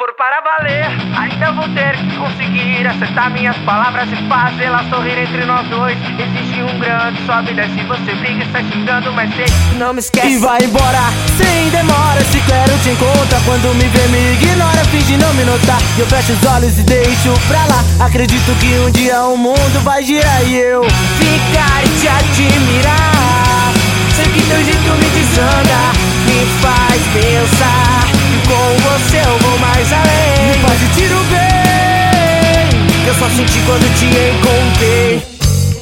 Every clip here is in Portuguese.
for para valer, ainda vou ter que conseguir acertar minhas palavras e fazê-las sorrir entre nós dois. Existe um grande sobe e desce, você briga e sai xingando, mas sei que não me esquece. E vai embora sem demora, se quero te encontra. Quando me vê me ignora, finge não me notar. Eu fecho os olhos e deixo pra lá. Acredito que um dia o mundo vai girar e eu ficar e te admirar. Sei que teu jeito me desanda, me faz pensar que com você eu vou mais além. Me faz sentir o bem que eu só senti quando te encontrei.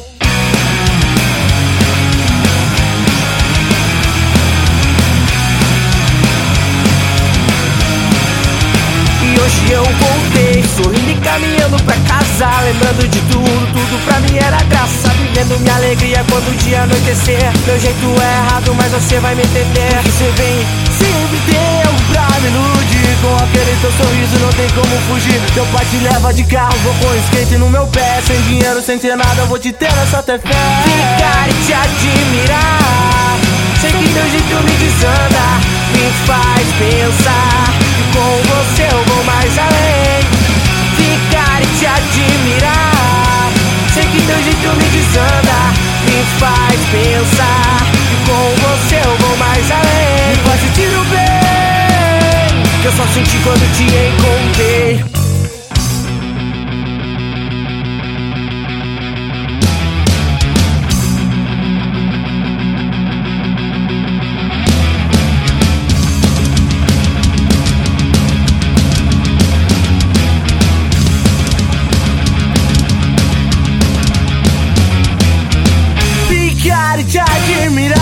E hoje eu voltei, sorrindo e caminhando pra casa, lembrando de tudo, tudo pra mim era graça. Vivendo minha alegria quando o dia anoitecer. Meu jeito é errado, mas você vai me entender. Porque você vem sempre tempo pra me iludir. Com aquele teu sorriso não tem como fugir. Teu pai te leva de carro, vou com skate no meu pé. Sem dinheiro, sem ter nada, eu vou te ter nessa até fé. Ficar e te admirar. Sei que teu jeito me desanda, me faz pensar que com você eu vou mais além. Ficar e te admirar. Sei que teu jeito me desanda, me faz pensar que com você eu vou mais além. Me faz sentir o bem que eu só senti quando te encontrei. Ficar e te admirar.